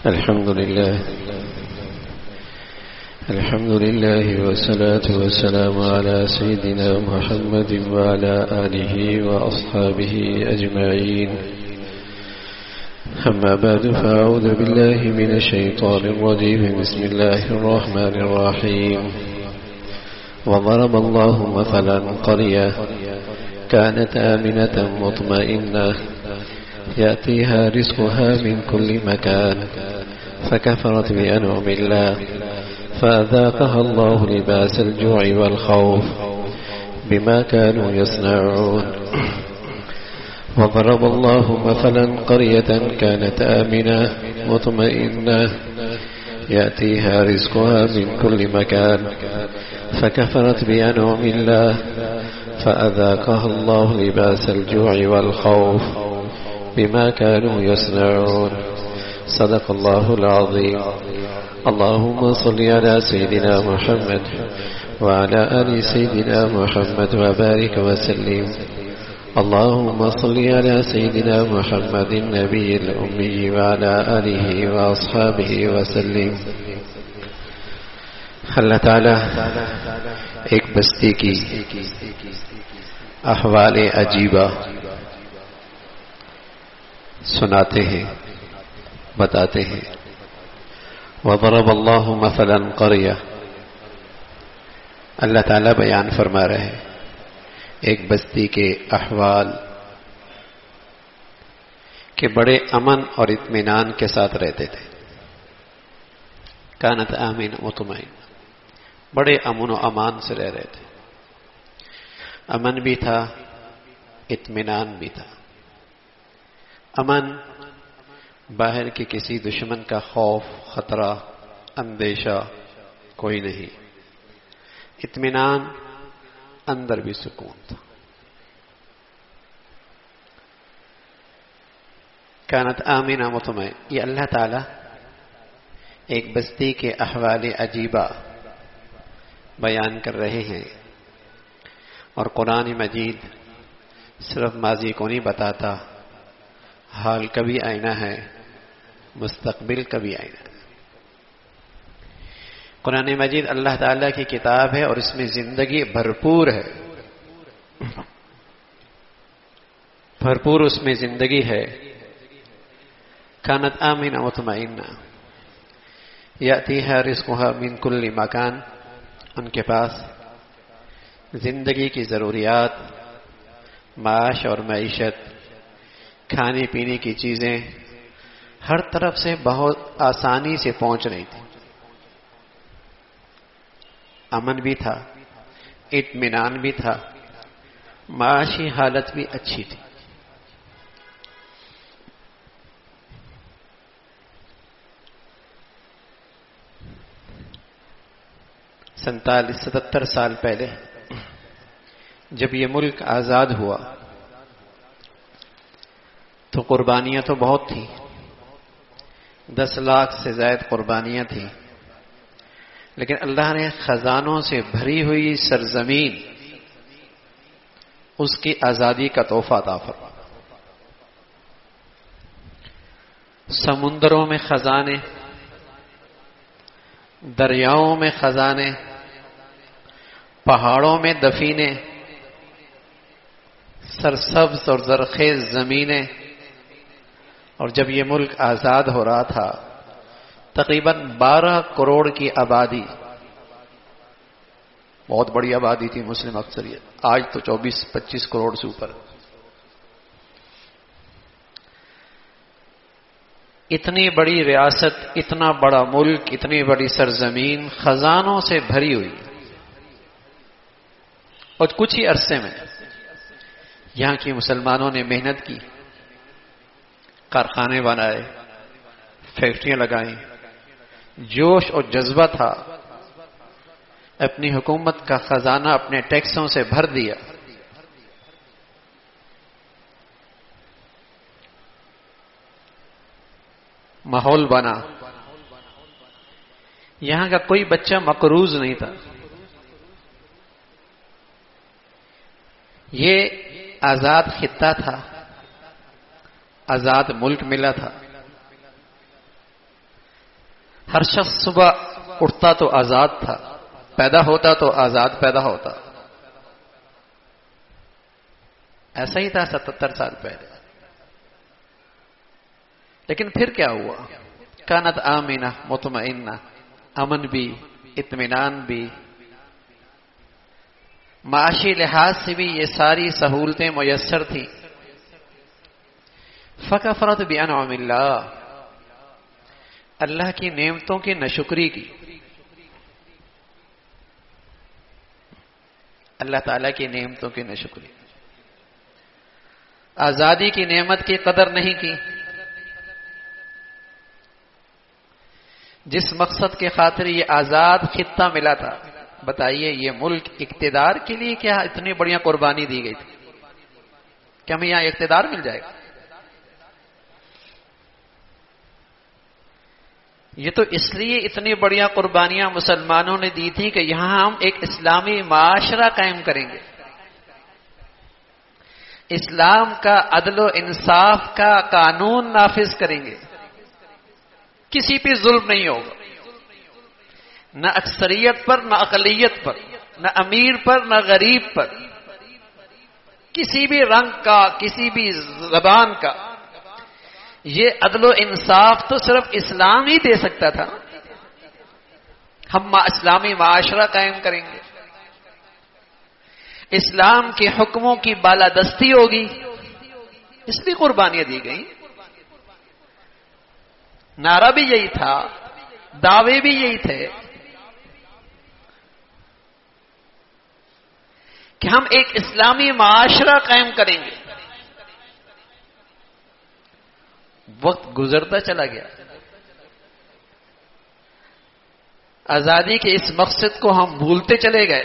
الحمد لله والصلاة والسلام على سيدنا محمد وعلى آله وأصحابه أجمعين. أما بعد فأعوذ بالله من الشيطان الرجيم. بسم الله الرحمن الرحيم. وضرب الله مثلا قرية كانت آمنة مطمئنة يأتيها رزقها من كل مكان فكفرت بأنعم الله فأذاقها الله لباس الجوع والخوف بما كانوا يصنعون. وضرب الله مثلا قرية كانت آمنة مطمئنة يأتيها رزقها من كل مكان فكفرت بأنعم الله فأذاقها الله لباس الجوع والخوف بما كانوا يصنعون. صدق الله العظيم. اللهم صل على سيدنا محمد وعلى آل سيدنا محمد وبارك وسلم. اللهم صل على سيدنا محمد النبي الأمي وعلى آله وأصحابه وسلم. اللہ تعالی ایک بستی کی احوال عجیبہ سناتے ہیں، بتاتے ہیں. وضرب اللہ مثلا قریہ، اللہ تعالیٰ بیان فرما رہے ہیں ایک بستی کے احوال کہ بڑے امن اور اطمینان کے ساتھ رہتے تھے. کانت آمین مطمئن، بڑے امن و امان سے رہ رہے تھے. امن بھی تھا، اطمینان بھی تھا. امن باہر کے کسی دشمن کا خوف، خطرہ، اندیشہ کوئی نہیں. اطمینان، اندر بھی سکون تھا. کانت آمینہ مطمئن، یہ اللہ تعالی ایک بستی کے احوال عجیبہ بیان کر رہے ہیں. اور قرآن مجید صرف ماضی کو نہیں بتاتا، حال کا بھی آئینہ ہے، مستقبل کا بھی آئینہ ہے. قرآن مجید اللہ تعالیٰ کی کتاب ہے اور اس میں زندگی بھرپور ہے، بھرپور اس میں زندگی ہے. کانت آمینہ مطمئنہ یأتیہا رزقہا من کل مکان، ان کے پاس زندگی کی ضروریات، معاش اور معیشت، کھانے پینے کی چیزیں ہر طرف سے بہت آسانی سے پہنچ رہی تھی. امن بھی تھا، اطمینان بھی تھا، معاشی حالت بھی اچھی تھی. 47-77 سال پہلے جب یہ ملک آزاد ہوا تو قربانیاں تو بہت تھیں، 10 لاکھ سے زائد قربانیاں تھیں. لیکن اللہ نے خزانوں سے بھری ہوئی سرزمین، اس کی آزادی کا تحفہ عطا فرمایا. سمندروں میں خزانے، دریاؤں میں خزانے، پہاڑوں میں دفینے، سرسبز اور زرخیز زمینیں. اور جب یہ ملک آزاد ہو رہا تھا تقریباً 12 کروڑ کی آبادی، بہت بڑی آبادی تھی مسلم اکثریت. آج تو 24-25 کروڑ سے اوپر. اتنی بڑی ریاست، اتنا بڑا ملک، اتنی بڑی سرزمین خزانوں سے بھری ہوئی. اور کچھ ہی عرصے میں یہاں کی مسلمانوں نے محنت کی، کارخانے بنائے، فیکٹریاں لگائیں، جوش اور جذبہ تھا. اپنی حکومت کا خزانہ اپنے ٹیکسوں سے بھر دیا. ماحول بنا. یہاں کا کوئی بچہ مقروض نہیں تھا. یہ آزاد خطہ تھا، آزاد ملک ملا تھا. ہر شخص صبح اٹھتا تو آزاد تھا، پیدا ہوتا تو آزاد پیدا ہوتا. ایسا ہی تھا 77 سال پہلے. لیکن پھر کیا ہوا؟ کانت آمینہ مطمئنہ، امن بھی، اطمینان بھی، معاشی لحاظ سے بھی یہ ساری سہولتیں میسر تھیں. فکفرت بانعم اللہ، اللہ کی نعمتوں کی ناشکری کی. اللہ تعالیٰ کی نعمتوں کی ناشکری. آزادی کی نعمت کی قدر نہیں کی. جس مقصد کے خاطر یہ آزاد خطہ ملا تھا، بتائیے یہ ملک اقتدار کے لیے کیا اتنی بڑی قربانی دی گئی تھی کہ ہمیں یہاں اقتدار مل جائے گا؟ یہ تو اس لیے اتنی بڑی قربانیاں مسلمانوں نے دی تھی کہ یہاں ہم ایک اسلامی معاشرہ قائم کریں گے، اسلام کا عدل و انصاف کا قانون نافذ کریں گے، کسی پہ ظلم نہیں ہوگا، نہ اکثریت پر نہ اقلیت پر، نہ امیر پر نہ غریب پر، کسی بھی رنگ کا، کسی بھی زبان کا. یہ عدل و انصاف تو صرف اسلام ہی دے سکتا تھا. ہم اسلامی معاشرہ قائم کریں گے، اسلام کے حکموں کی بالادستی ہوگی، اس لیے قربانیاں دی گئیں. نعرہ بھی یہی تھا، دعوے بھی یہی تھے کہ ہم ایک اسلامی معاشرہ قائم کریں گے. وقت گزرتا چلا گیا، آزادی کے اس مقصد کو ہم بھولتے چلے گئے،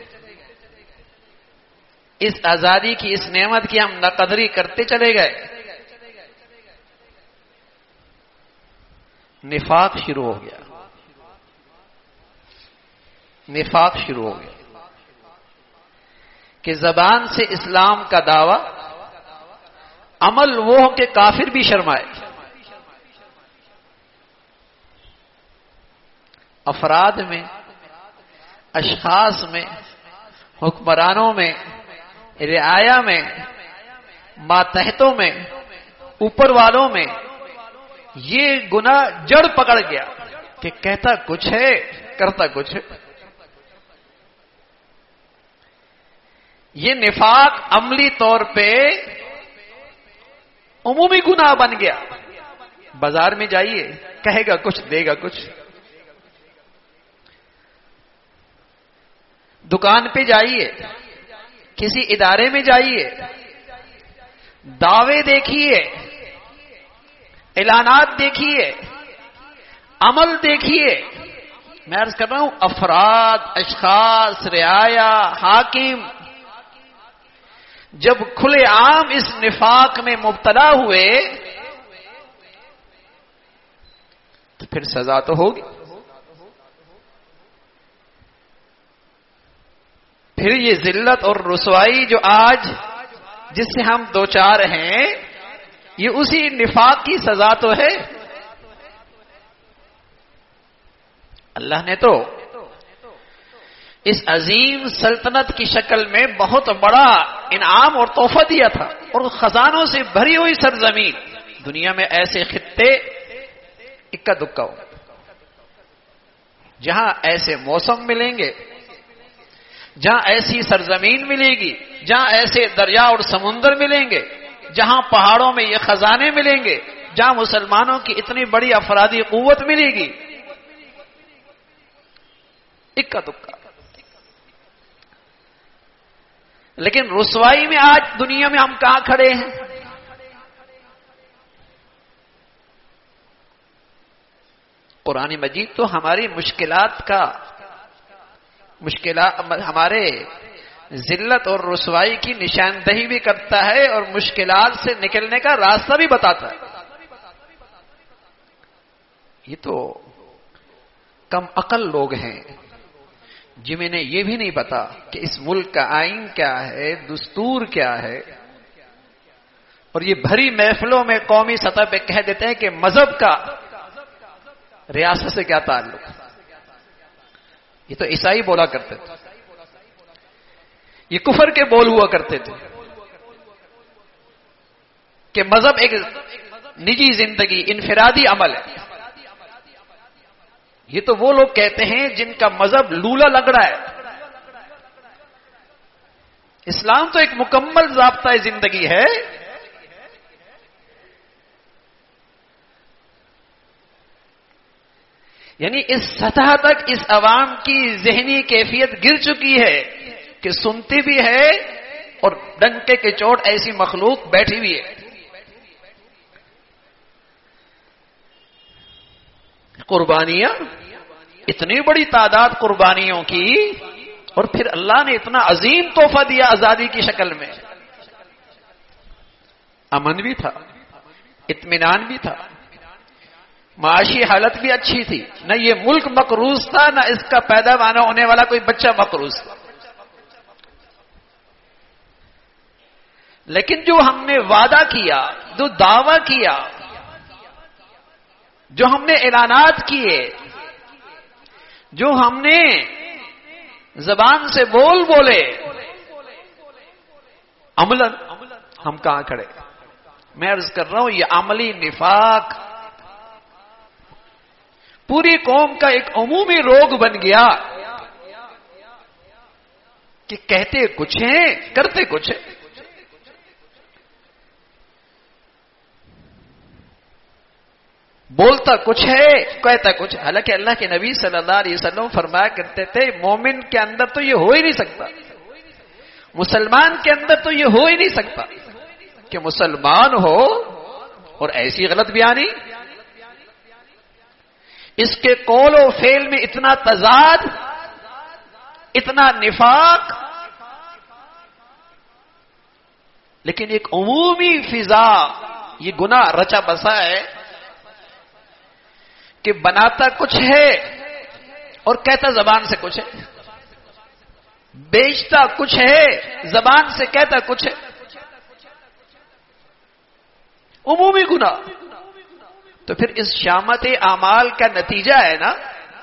اس آزادی کی اس نعمت کی ہم ناقدری کرتے چلے گئے. نفاق شروع ہو گیا، نفاق شروع ہو گیا کہ زبان سے اسلام کا دعویٰ، عمل وہ ہو کہ کافر بھی شرمائے. افراد میں، اشخاص میں، حکمرانوں میں، رعایا میں، ماتحتوں میں، اوپر والوں میں یہ گناہ جڑ پکڑ گیا کہ کہتا کچھ ہے کرتا کچھ ہے. یہ نفاق عملی طور پہ عمومی گناہ بن گیا. بازار میں جائیے، کہے گا کچھ دے گا کچھ. دکان پہ جائیے، کسی ادارے میں جائیے، دعوے دیکھیے، اعلانات دیکھیے، عمل دیکھیے. میں عرض کر رہا ہوں افراد، اشخاص، رعایا، حاکم جب کھلے عام اس نفاق میں مبتلا ہوئے تو پھر سزا تو ہوگی. پھر یہ ذلت اور رسوائی جو آج جس سے ہم دوچار ہیں، یہ اسی نفاق کی سزا تو ہے. اللہ نے تو اس عظیم سلطنت کی شکل میں بہت بڑا انعام اور تحفہ دیا تھا، اور خزانوں سے بھری ہوئی سرزمین. دنیا میں ایسے خطے اکا دکا ہو جہاں ایسے موسم ملیں گے، جہاں ایسی سرزمین ملے گی، جہاں ایسے دریا اور سمندر ملیں گے، جہاں پہاڑوں میں یہ خزانے ملیں گے، جہاں مسلمانوں کی اتنی بڑی افرادی قوت ملے گی. اکا دکا. لیکن رسوائی میں آج دنیا میں ہم کہاں کھڑے ہیں؟ قرآن مجید تو ہماری ہمارے ذلت اور رسوائی کی نشاندہی بھی کرتا ہے اور مشکلات سے نکلنے کا راستہ بھی بتاتا ہے. یہ تو کم عقل لوگ ہیں جنہیں یہ بھی نہیں پتا کہ اس ملک کا آئین کیا ہے، دستور کیا ہے، اور یہ بھری محفلوں میں قومی سطح پہ کہہ دیتے ہیں کہ مذہب کا ریاست سے کیا تعلق؟ یہ تو عیسائی بولا کرتے تھے، یہ کفر کے بول ہوا کرتے تھے کہ مذہب ایک نجی زندگی، انفرادی عمل ہے. یہ تو وہ لوگ کہتے ہیں جن کا مذہب لولا لنگڑا ہے. اسلام تو ایک مکمل ضابطہ زندگی ہے. یعنی اس سطح تک اس عوام کی ذہنی کیفیت گر چکی ہے کہ سنتی بھی ہے اور ڈنکے کے چوٹ ایسی مخلوق بیٹھی ہوئی ہے. قربانیاں، اتنی بڑی تعداد قربانیوں کی، اور پھر اللہ نے اتنا عظیم تحفہ دیا آزادی کی شکل میں. امن بھی تھا، اطمینان بھی تھا، معاشی حالت بھی اچھی تھی. نہ یہ ملک مقروض تھا، نہ اس کا پیدا ہونے والا کوئی بچہ مقروض تھا. لیکن جو ہم نے وعدہ کیا، جو دعویٰ کیا، جو ہم نے اعلانات کیے، جو ہم نے زبان سے بولے، عملاً ہم کہاں کھڑے؟ میں عرض کر رہا ہوں یہ عملی نفاق پوری قوم کا ایک عمومی روگ بن گیا کہ کہتے کچھ ہیں، کرتے کچھ ہیں. بولتا کچھ ہے، کہتا کچھ. حالانکہ اللہ کے نبی صلی اللہ علیہ وسلم فرمایا کرتے تھے مومن کے اندر تو یہ ہو ہی نہیں سکتا، مسلمان کے اندر تو یہ ہو ہی نہیں سکتا کہ مسلمان ہو اور ایسی غلط بیانی. اس کے قول و فعل میں اتنا تضاد، اتنا نفاق، لیکن ایک عمومی فضا. یہ گناہ رچا بسا ہے کہ بناتا کچھ ہے اور کہتا زبان سے کچھ ہے، بیچتا کچھ ہے، زبان سے کہتا کچھ ہے. عمومی گناہ. تو پھر اس شامت اعمال کا نتیجہ ہے نا،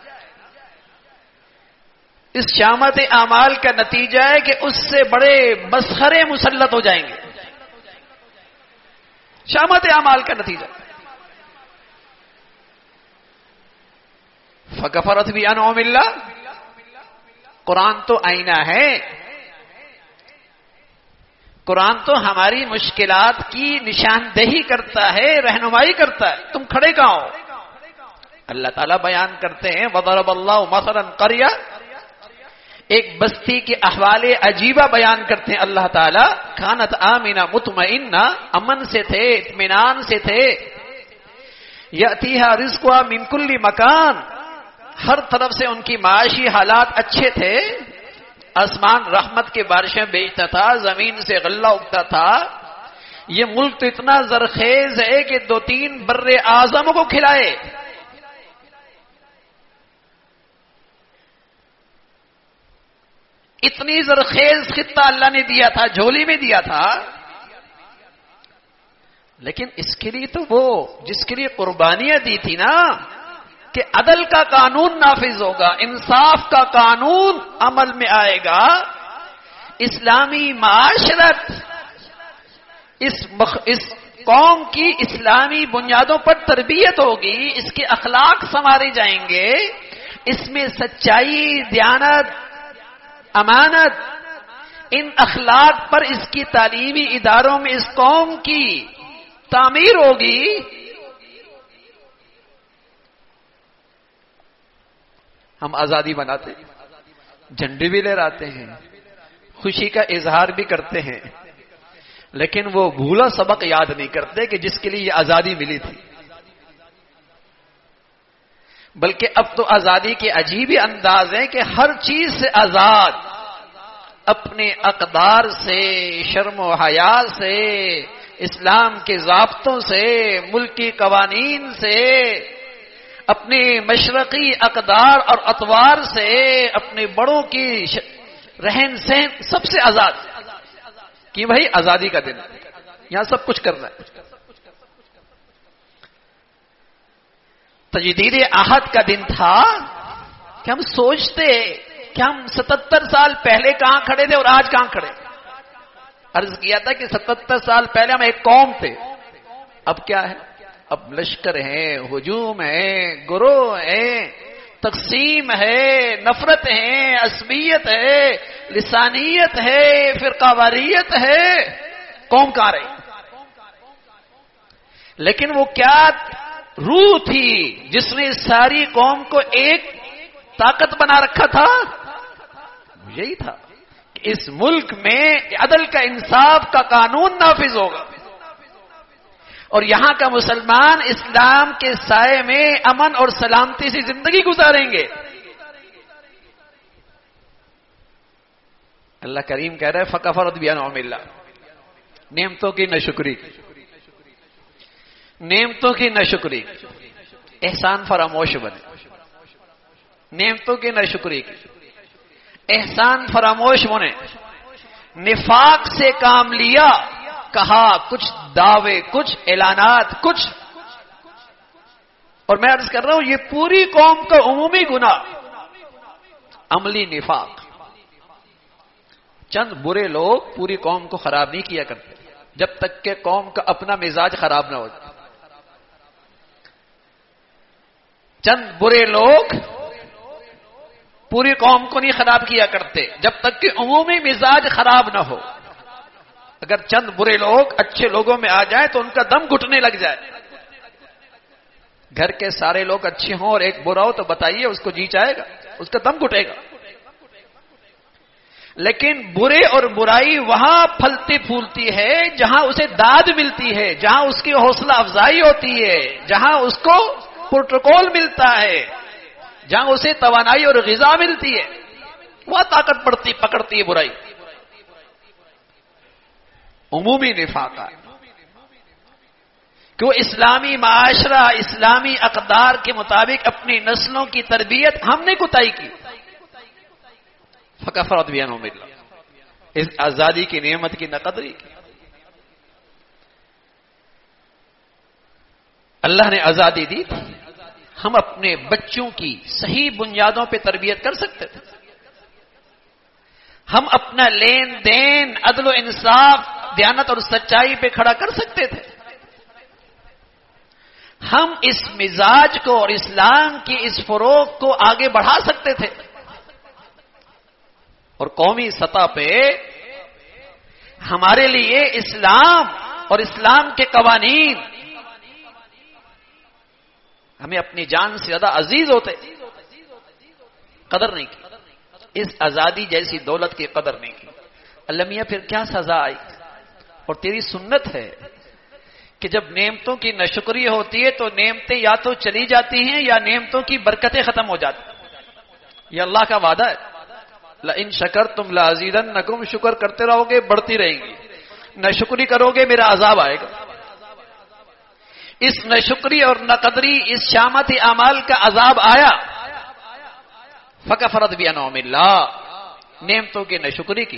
اس شامت اعمال کا نتیجہ ہے کہ اس سے بڑے مسخرے مسلط ہو جائیں گے. شامت اعمال کا نتیجہ. فکفرت بِأَنْعُمِ اللَّهِ. قرآن تو آئینہ ہے، قرآن تو ہماری مشکلات کی نشاندہی کرتا ہے، رہنمائی کرتا ہے. تم کھڑے کہاں ہو؟ اللہ تعالیٰ بیان کرتے ہیں وَضَرَبَ اللَّهُ مَثَلًا قَرْيَةً. ایک بستی کے احوال عجیبہ بیان کرتے ہیں اللہ تعالیٰ. كَانَتْ آمِنَةً مطمئنہ، امن سے تھے، اطمینان سے تھے. يَأْتِيهَا رِزْقُهَا مِنْ كُلِّ مَكَانٍ. ہر طرف سے ان کی معاشی حالات اچھے تھے. آسمان رحمت کے بارشیں بیچتا تھا، زمین سے غلہ اگتا تھا. یہ ملک تو اتنا زرخیز ہے کہ 2-3 بر اعظم کو کھلائے. اتنی زرخیز خطہ اللہ نے دیا تھا، جھولی میں دیا تھا. لیکن اس کے لیے تو وہ جس کے لیے قربانیاں دی تھی نا کہ عدل کا قانون نافذ ہوگا، انصاف کا قانون عمل میں آئے گا، اسلامی معاشرت اس قوم کی اسلامی بنیادوں پر تربیت ہوگی، اس کے اخلاق سنوارے جائیں گے، اس میں سچائی، دیانت، امانت، ان اخلاق پر اس کی تعلیمی اداروں میں اس قوم کی تعمیر ہوگی. ہم آزادی مناتے ہیں، جھنڈے بھی لہراتے ہیں، خوشی کا اظہار بھی کرتے ہیں، لیکن وہ بھولا سبق یاد نہیں کرتے کہ جس کے لیے یہ آزادی ملی تھی. بلکہ اب تو آزادی کے عجیب انداز ہیں کہ ہر چیز سے آزاد، اپنے اقدار سے، شرم و حیا سے، اسلام کے ضابطوں سے، ملکی قوانین سے، اپنے مشرقی اقدار اور اطوار سے، اپنے بڑوں کی رہن سہن، سب سے آزاد. کہ بھائی آزادی کا دن، یہاں سب کچھ کرنا ہے. تجدید عہد کا دن تھا کہ ہم سوچتے کہ ہم 77 سال پہلے کہاں کھڑے تھے اور آج کہاں کھڑے. عرض کیا تھا کہ 77 سال پہلے ہم ایک قوم تھے، اب کیا ہے؟ اب لشکر ہیں، ہجوم ہے، گروہ ہیں، تقسیم ہے، نفرت ہے، عصبیت ہے، لسانیت ہے، فرقہ واریت ہے. قوم کہاں رہی؟ لیکن وہ کیا روح تھی جس نے ساری قوم کو ایک طاقت بنا رکھا تھا؟ یہی تھا کہ اس ملک میں عدل کا، انصاف کا قانون نافذ ہوگا اور یہاں کا مسلمان اسلام کے سائے میں امن اور سلامتی سے زندگی گزاریں گے. اللہ کریم کہہ رہے فکفرت بانعم اللہ، نعمتوں کی ناشکری، نعمتوں کی ناشکری، احسان فراموش بنے. نعمتوں کی ناشکری کی، احسان فراموش بنے. نفاق سے کام لیا، کہا کچھ دعوے، کچھ اعلانات، کچھ. اور میں عرض کر رہا ہوں یہ پوری قوم کا عمومی گناہ عملی نفاق. چند برے لوگ پوری قوم کو خراب نہیں کیا کرتے جب تک کہ قوم کا اپنا مزاج خراب نہ ہو جائے. چند برے لوگ پوری قوم کو نہیں خراب کیا کرتے جب تک کہ عمومی مزاج خراب نہ ہو. اگر چند برے لوگ اچھے لوگوں میں آ جائیں تو ان کا دم گھٹنے لگ جائے. گھر کے سارے لوگ اچھے ہوں اور ایک برا ہو تو بتائیے اس کو جی چاہے گا، اس کا دم گھٹے گا. لیکن برے اور برائی وہاں پھلتی پھولتی ہے جہاں اسے داد ملتی ہے، جہاں اس کی حوصلہ افزائی ہوتی ہے، جہاں اس کو پروٹوکول ملتا ہے، جہاں اسے توانائی اور غذا ملتی ہے، وہ طاقت پکڑتی ہے برائی. عمومی نفاق ہے کہ وہ اسلامی معاشرہ، اسلامی اقدار کے مطابق اپنی نسلوں کی تربیت ہم نے کوتاہی کی. فکفرت بانعم اللہ، اس آزادی کی نعمت کی ناقدری کی. اللہ نے آزادی دی تھی، ہم اپنے بچوں کی صحیح بنیادوں پہ تربیت کر سکتے تھے. ہم اپنا لین دین عدل و انصاف، دیانت اور سچائی پہ کھڑا کر سکتے تھے. ہم اس مزاج کو اور اسلام کی اس فروغ کو آگے بڑھا سکتے تھے. اور قومی سطح پہ ہمارے لیے اسلام اور اسلام کے قوانین ہمیں اپنی جان سے زیادہ عزیز ہوتے، قدر نہیں کی. اس آزادی جیسی دولت کی قدر نہیں کی. اللہ میاں پھر کیا سزا آئی؟ اور تیری سنت ہے کہ جب نعمتوں کی ناشکری ہوتی ہے تو نعمتیں یا تو چلی جاتی ہیں یا نعمتوں کی برکتیں ختم ہو جاتی ہیں. یہ اللہ کا وعدہ ہے، لئن شکرتم لازیدنکم، شکر کرتے رہو گے بڑھتی رہیں گی، ناشکری کرو گے میرا عذاب آئے گا. اس ناشکری اور ناقدری، اس شامتی اعمال کا عذاب آیا. فکفرت بانعم اللہ، نعمتوں کی ناشکری کی.